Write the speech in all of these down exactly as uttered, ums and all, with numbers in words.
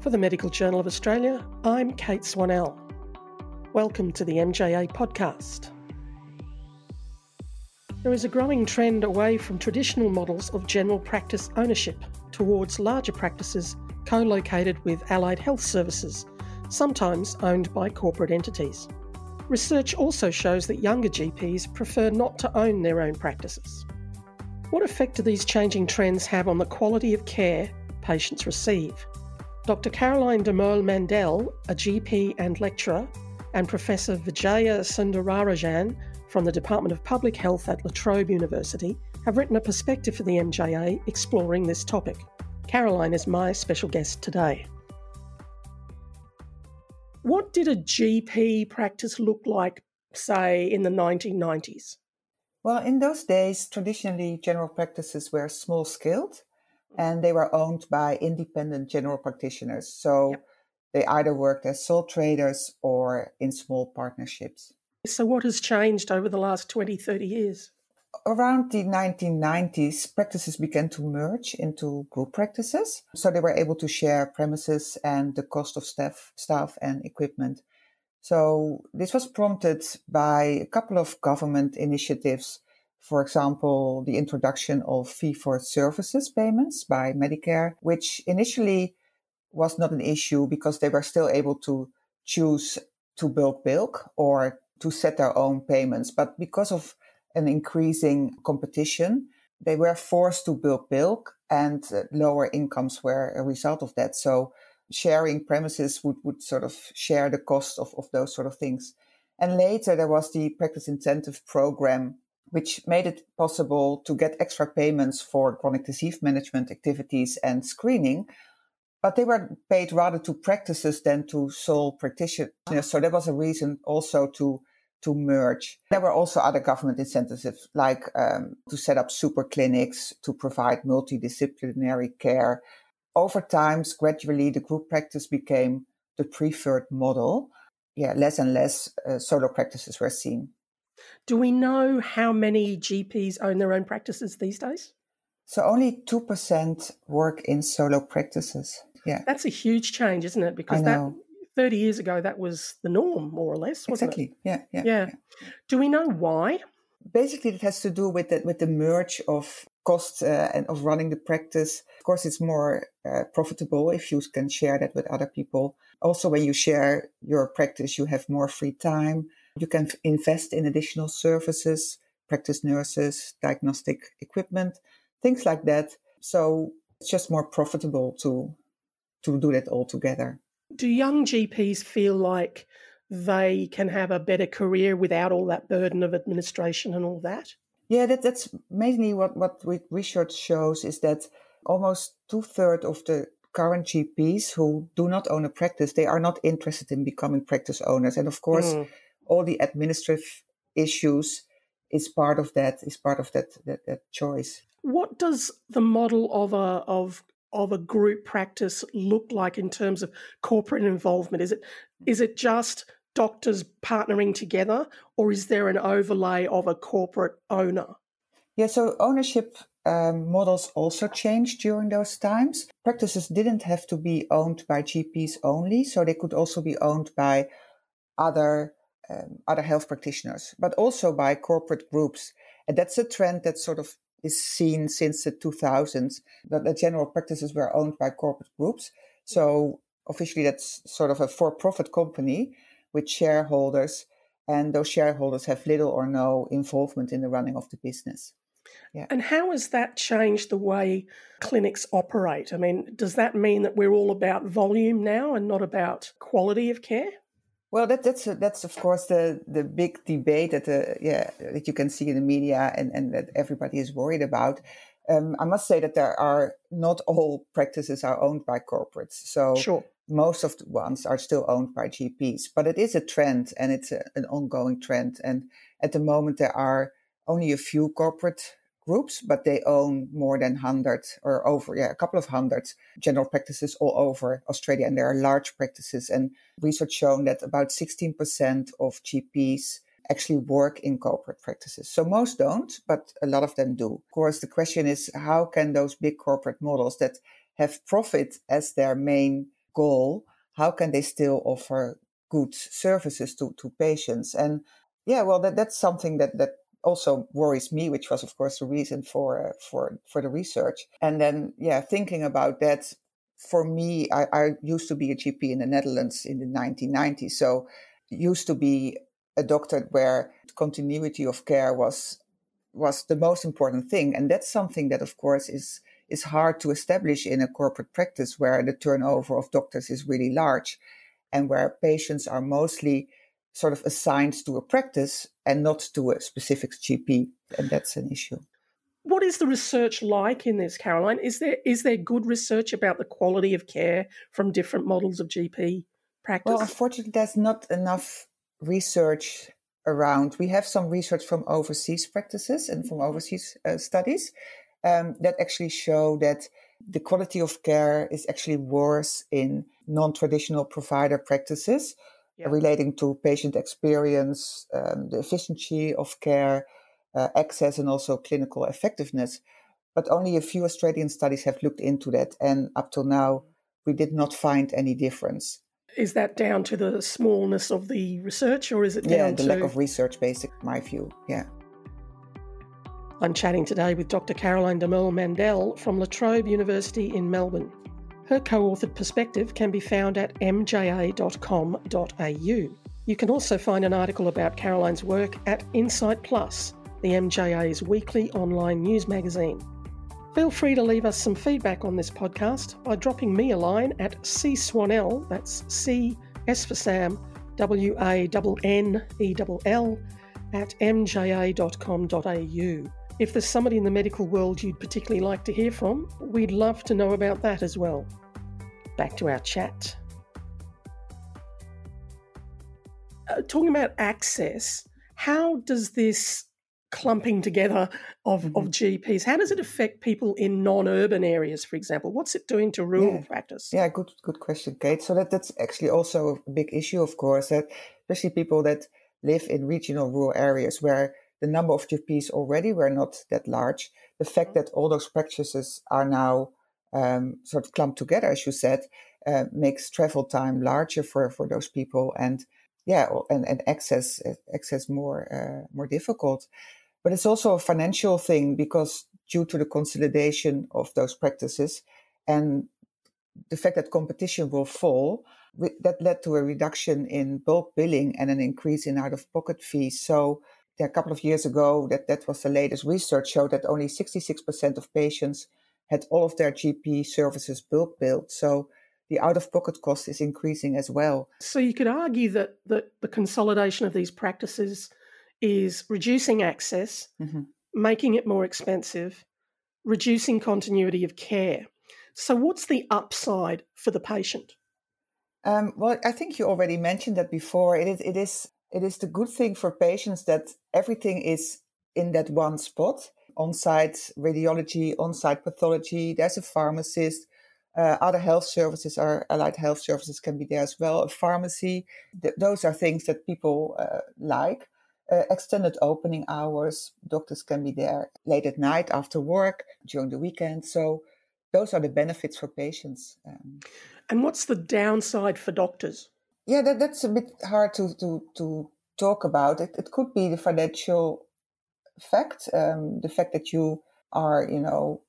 For the Medical Journal of Australia, I'm Kate Swanell. Welcome to the M J A podcast. There is a growing trend away from traditional models of general practice ownership towards larger practices co-located with allied health services, sometimes owned by corporate entities. Research also shows that younger G Ps prefer not to own their own practices. What effect do these changing trends have on the quality of care patients receive? Doctor Caroline de Moule-Mandel, a G P and lecturer, and Professor Vijaya Sundararajan from the Department of Public Health at La Trobe University have written a perspective for the M J A exploring this topic. Caroline is my special guest today. What did a G P practice look like, say, in the nineteen nineties? Well, in those days, traditionally, general practices were small-scaled and they were owned by independent general practitioners. So yep. They either worked as sole traders or in small partnerships. So what has changed over the last twenty, thirty years? Around the nineteen nineties, practices began to merge into group practices. So they were able to share premises and the cost of staff, staff and equipment. So this was prompted by a couple of government initiatives. For example, the introduction of fee-for-services payments by Medicare, which initially was not an issue because they were still able to choose to bulk bill or to set their own payments. But because of an increasing competition, they were forced to bulk bill and lower incomes were a result of that. So sharing premises would, would sort of share the cost of, of those sort of things. And later there was the practice incentive program, which made it possible to get extra payments for chronic disease management activities and screening. But they were paid rather to practices than to sole practitioners. So there was a reason also to, to merge. There were also other government incentives, like um, to set up super clinics, to provide multidisciplinary care. Over time, gradually, the group practice became the preferred model. Yeah, less and less uh, solo practices were seen. Do we know how many G Ps own their own practices these days? So only two percent work in solo practices. Yeah. That's a huge change, isn't it? Because that thirty years ago, that was the norm, more or less, wasn't exactly. it? Yeah, yeah, yeah. Yeah. Do we know why? Basically, it has to do with the, with the merge of costs uh, and of running the practice. Of course, it's more uh, profitable if you can share that with other people. Also, when you share your practice, you have more free time. You can f- invest in additional services, practice nurses, diagnostic equipment, things like that. So it's just more profitable to to do that all together. Do young G Ps feel like they can have a better career without all that burden of administration and all that? Yeah, that, that's mainly what, what research shows is that almost two-thirds of the current G Ps who do not own a practice, they are not interested in becoming practice owners. And of course, mm. all the administrative issues is part of that, is part of that, that, that choice. What does the model of a of of a group practice look like in terms of corporate involvement? Is it is it just doctors partnering together, or is there an overlay of a corporate owner? Yeah, so ownership um, models also changed during those times. Practices didn't have to be owned by G Ps only, so they could also be owned by other um, other health practitioners, but also by corporate groups. And that's a trend that sort of is seen since the two thousands, that the general practices were owned by corporate groups. So officially that's sort of a for-profit company with shareholders, and those shareholders have little or no involvement in the running of the business. Yeah. And how has that changed the way clinics operate? I mean, does that mean that we're all about volume now and not about quality of care? Well, that, that's a, that's of course the, the big debate that uh, yeah that you can see in the media and, and that everybody is worried about. Um, I must say that there are not all practices are owned by corporates, so sure. Most of the ones are still owned by G Ps. But it is a trend, and it's a, an ongoing trend. And at the moment, there are only a few corporate groups, but they own more than one hundred or over, yeah, a couple of hundred general practices all over Australia. And there are large practices. And research shown that about sixteen percent of G Ps actually work in corporate practices. So most don't, but a lot of them do. Of course, the question is, how can those big corporate models that have profit as their main goal, how can they still offer good services to, to patients? And yeah, well, that, that's something that, that also worries me, which was, of course, the reason for, uh, for, for the research. And then, yeah, thinking about that, for me, I, I used to be a G P in the Netherlands in the nineteen nineties. So used to be a doctor where continuity of care was was the most important thing. And that's something that, of course, is is hard to establish in a corporate practice where the turnover of doctors is really large and where patients are mostly sort of assigned to a practice and not to a specific G P. And that's an issue. What is the research like in this, Caroline? Is there is there good research about the quality of care from different models of G P practice? Well, unfortunately, there's not enough research around. We have some research from overseas practices and from overseas uh, studies um, that actually show that the quality of care is actually worse in non-traditional provider practices yeah. relating to patient experience, um, the efficiency of care, uh, access, and also clinical effectiveness. But only a few Australian studies have looked into that. And up till now, we did not find any difference. Is that down to the smallness of the research, or is it down yeah, the to... lack of research, basically, my view, yeah. I'm chatting today with Doctor Caroline de Merle-Mandel from La Trobe University in Melbourne. Her co-authored perspective can be found at m j a dot com dot a u. You can also find an article about Caroline's work at Insight Plus, the M J A's weekly online news magazine. Feel free to leave us some feedback on this podcast by dropping me a line at cswannell, that's C, S for Sam, W A N N E L L, at m j a dot com dot a u. If there's somebody in the medical world you'd particularly like to hear from, we'd love to know about that as well. Back to our chat. Uh, talking about access, how does this clumping together of, mm-hmm. of G Ps, how does it affect people in non-urban areas, for example? What's it doing to rural yeah. practice? Yeah, good good question, Kate. So that, that's actually also a big issue, of course, that especially people that live in regional rural areas where the number of G Ps already were not that large. The fact that all those practices are now um, sort of clumped together, as you said, uh, makes travel time larger for, for those people, and yeah, and, and access access more uh, more difficult. But it's also a financial thing because due to the consolidation of those practices and the fact that competition will fall, that led to a reduction in bulk billing and an increase in out-of-pocket fees. So yeah, a couple of years ago, that, that was the latest research, showed that only sixty-six percent of patients had all of their G P services bulk billed. So the out-of-pocket cost is increasing as well. So you could argue that, that the consolidation of these practices is reducing access, mm-hmm. making it more expensive, reducing continuity of care. So what's the upside for the patient? Um, well, I think you already mentioned that before. It is, it is, it is the good thing for patients that everything is in that one spot. On-site radiology, on-site pathology, there's a pharmacist, uh, other health services, or allied health services can be there as well, a pharmacy. Th- those are things that people uh, like. Uh, extended opening hours, doctors can be there late at night after work, during the weekend. So those are the benefits for patients. Um, and what's the downside for doctors? Yeah, that, that's a bit hard to, to, to talk about. It, it could be the financial fact, um, the fact that you are, you know,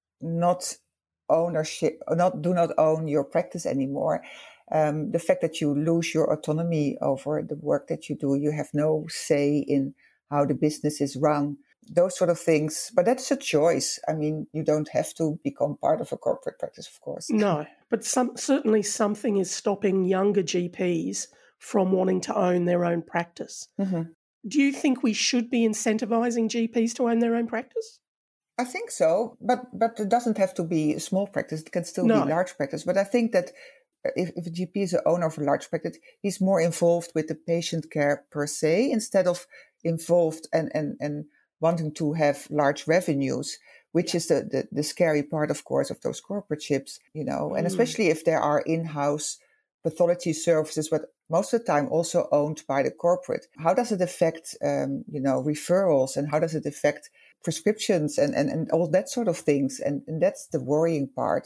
not ownership, not do not own your practice anymore. Um, the fact that you lose your autonomy over the work that you do, you have no say in how the business is run, those sort of things. But that's a choice. I mean, you don't have to become part of a corporate practice, of course. No, but some, certainly something is stopping younger G Ps from wanting to own their own practice. Mm-hmm. Do you think we should be incentivising G Ps to own their own practice? I think so, but but it doesn't have to be a small practice. It can still no. be large practice. But I think that if, if a G P is the owner of a large practice, he's more involved with the patient care per se, instead of involved and, and, and wanting to have large revenues, which yeah. is the, the, the scary part, of course, of those corporate ships, you know, mm. and especially if there are in-house pathology services, but most of the time also owned by the corporate. How does it affect, um, you know, referrals, and how does it affect prescriptions and, and, and all that sort of things? And, and that's the worrying part.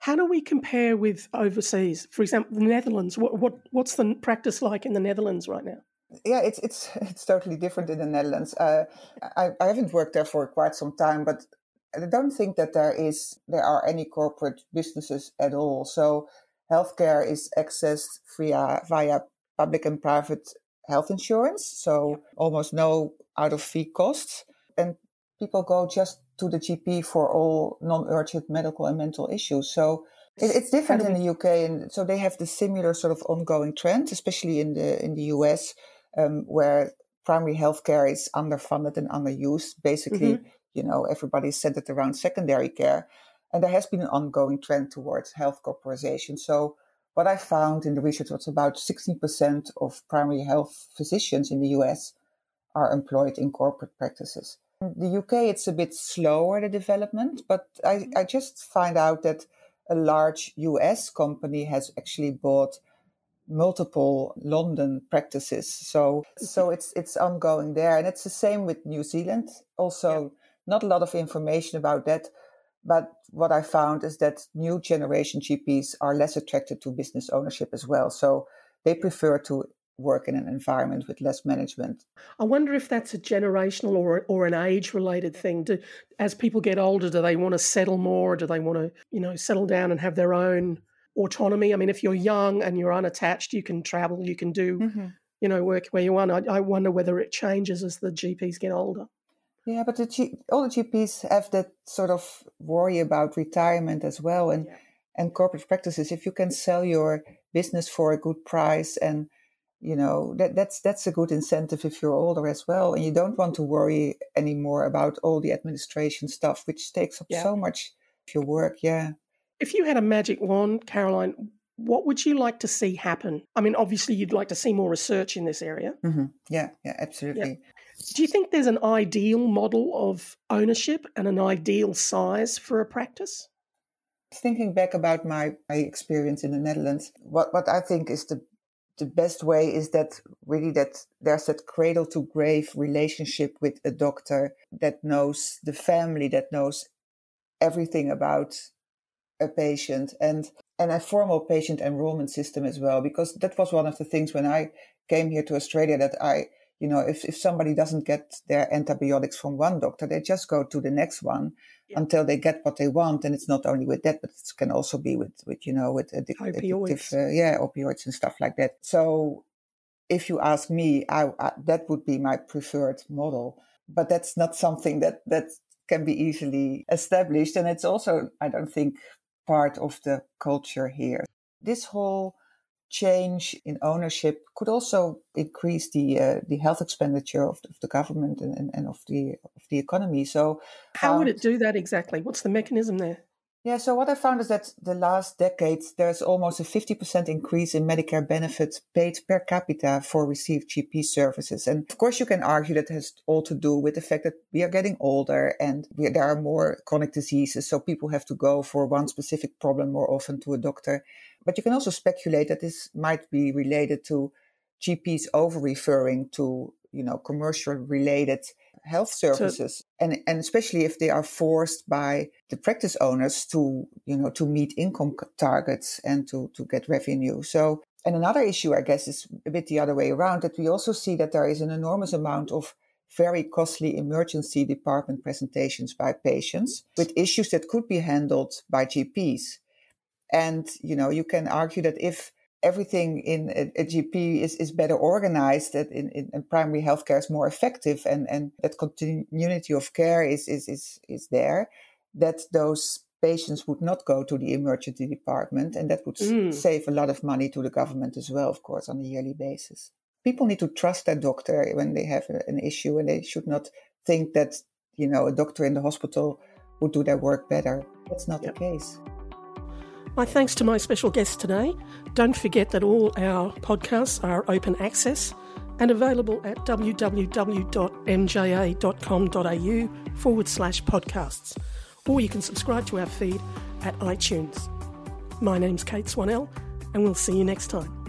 How do we compare with overseas? For example, the Netherlands. What, what what's the practice like in the Netherlands right now? Yeah, it's it's it's totally different in the Netherlands. Uh, I, I haven't worked there for quite some time, but I don't think that there is there are any corporate businesses at all. So healthcare is accessed via via public and private health insurance. So almost no out of fee costs, and people go just to the G P for all non-urgent medical and mental issues. So it, it's different in the U K, and so they have the similar sort of ongoing trend, especially in the in the U S, um, where primary healthcare is underfunded and underused. Basically, mm-hmm. you know, everybody's centered around secondary care, and there has been an ongoing trend towards health corporatization. So what I found in the research was about sixteen percent of primary health physicians in the U S are employed in corporate practices. In the U K, it's a bit slower, the development, but I, I just find out that a large U S company has actually bought multiple London practices. So so it's it's ongoing there. And it's the same with New Zealand. Also, yeah. not a lot of information about that. But what I found is that new generation G Ps are less attracted to business ownership as well. So they prefer to work in an environment with less management. I wonder if that's a generational or or an age-related thing. Do, as people get older, do they want to settle more? Or do they want to, you know, settle down and have their own autonomy? I mean, if you're young and you're unattached, you can travel, you can do, mm-hmm. you know, work where you want. I, I wonder whether it changes as the G Ps get older. Yeah, but the G, all the G Ps have that sort of worry about retirement as well, and yeah. and corporate practices. If you can sell your business for a good price, and you know that that's that's a good incentive if you're older as well, and you don't want to worry anymore about all the administration stuff, which takes up yeah. so much of your work. Yeah. If you had a magic wand, Caroline, what would you like to see happen? I mean, obviously, you'd like to see more research in this area. Mm-hmm. Yeah, yeah, absolutely. Yeah. Do you think there's an ideal model of ownership and an ideal size for a practice? Thinking back about my, my experience in the Netherlands, what, what I think is the the best way is that really that there's that cradle to grave relationship with a doctor that knows the family, that knows everything about a patient, and and a formal patient enrollment system as well, because that was one of the things when I came here to Australia that I, you know, if, if somebody doesn't get their antibiotics from one doctor, they just go to the next one yeah. until they get what they want. And it's not only with that, but it can also be with, with you know, with addic- addictive, uh, yeah, opioids and stuff like that. So if you ask me, I, I, that would be my preferred model. But that's not something that, that can be easily established. And it's also, I don't think, part of the culture here. This whole change in ownership could also increase the uh, the health expenditure of the, of the government and, and, and of the of the economy. So, how um, would it do that exactly? What's the mechanism there? Yeah, so what I found is that the last decades there's almost a fifty percent increase in Medicare benefits paid per capita for received G P services. And of course, you can argue that has all to do with the fact that we are getting older and we, there are more chronic diseases. So people have to go for one specific problem more often to a doctor. But you can also speculate that this might be related to G Ps over-referring to, you know, commercial-related health services, so, and and especially if they are forced by the practice owners to, you know, to meet income targets and to, to get revenue. So, and another issue, I guess, is a bit the other way around, that we also see that there is an enormous amount of very costly emergency department presentations by patients with issues that could be handled by G Ps. And, you know, you can argue that if everything in a, a G P is, is better organized, that in, in, in primary healthcare is more effective, and, and that continuity of care is, is, is, is there, that those patients would not go to the emergency department, and that would mm. s- save a lot of money to the government as well, of course, on a yearly basis. People need to trust their doctor when they have a, an issue, and they should not think that, you know, a doctor in the hospital would do their work better. That's not yep. the case. My thanks to my special guest today. Don't forget that all our podcasts are open access and available at www.mja.com.au forward slash podcasts. Or you can subscribe to our feed at iTunes. My name's Kate Swanell, and we'll see you next time.